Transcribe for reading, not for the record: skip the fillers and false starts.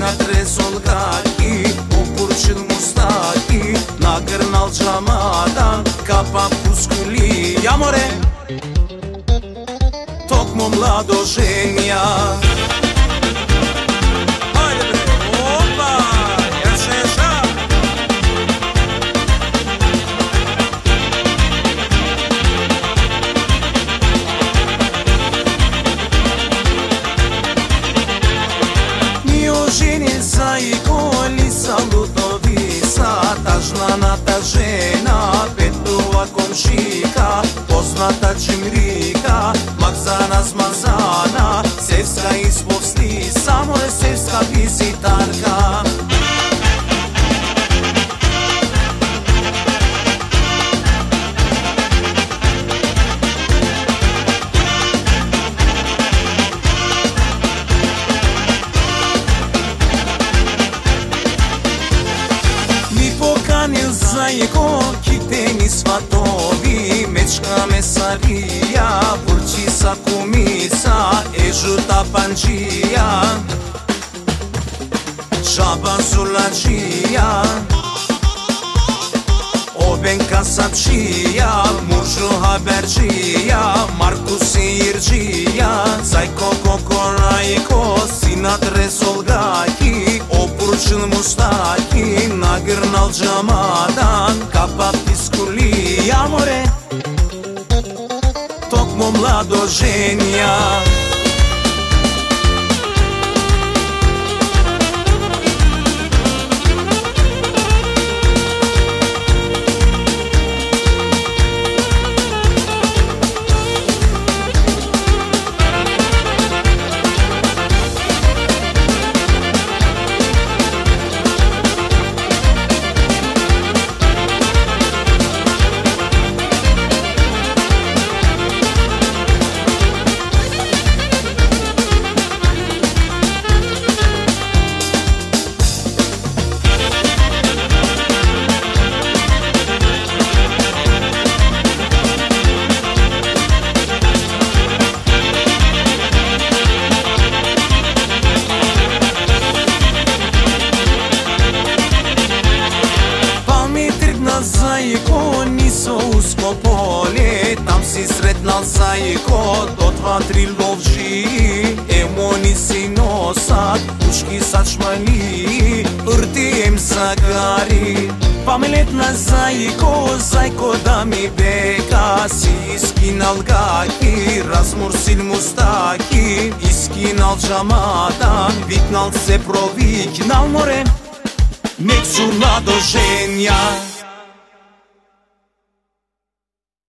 Solgaki, okurçul mustaki, nagrnal camada, kapa puskuli. Amore, tokmo mlado ženja. Ajde bre, opa, jašeša. Tažnanata žena, Petrova komšika, poznata Čimrika, Makzana zmazana, Sevska ispod stisa, more sevska vizitarka. Zajko, kiteni svatovi, mečka mesarija, burčisa kumisa, ežuta pančija, žaba zulačija, obenka sapčija, mužu haberčija, Marku seyirčija, zajko kokorajko, sinat resolgaki, okurçul mustaki, nagrnal camadan, kapa piskuli. Amore, tokmo mlado ženja. Zajko, niso usko polje, tam si sretnal zajko, do 2-3 lovži, emoni si nosat, puški sačmani, rtijem zagari. Pametna zajko, zajko da mi beka, si iskinal gaki, razmursil mustaki, iskinal džamadan, viknal se proviknal more, neću mlado ženja.